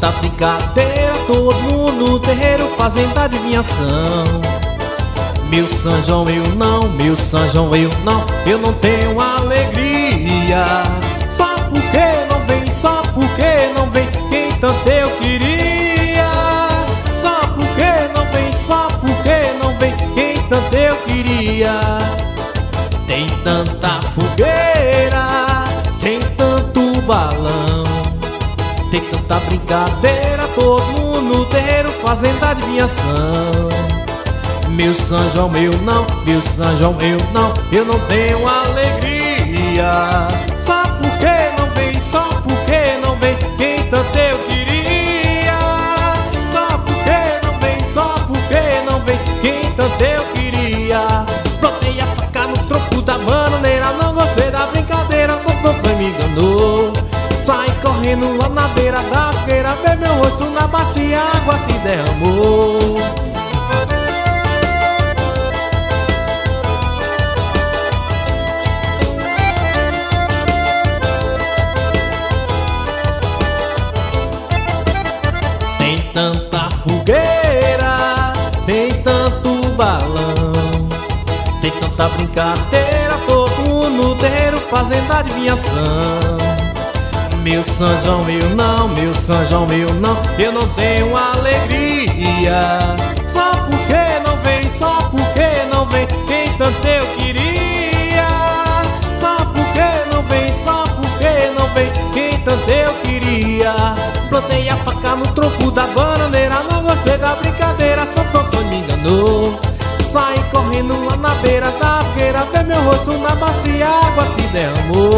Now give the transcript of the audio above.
tanta brincadeira, todo mundo no terreiro fazendo adivinhação. Meu São João eu não tenho alegria. Só porque não vem, só porque não vem quem tanto eu queria. Só porque não vem, só porque não vem quem tanto eu queria. Tem tanta fogueira, tem tanto balão, tem tanta brincadeira, todo mundo no terreiro fazendo adivinhação. Meu São João eu não tenho alegria. Só porque não vem, só porque não vem quem tanto eu queria. Só porque não vem, só porque não vem quem tanto eu queria. Botei a faca no tronco da bananeira, não gostei da brincadeira, o doutor me enganou. Saí correndo lá na beira da fogueira, ver meu rosto na bacia, a água se derramou. Tem tanta fogueira, tem tanto balão, tem tanta brincadeira, todo mundo no terreiro fazendo adivinhação. Meu São João eu não tenho alegria. Só porque não vem, só porque não vem quem tanto eu queria. Só porque não vem, só porque não vem quem tanto eu queria. Plantei a faca no tronco da bananeira, não gostei da brincadeira, só doutor me enganou. Saí correndo lá na beira da fogueira, ver meu rosto na bacia, a água se derramou.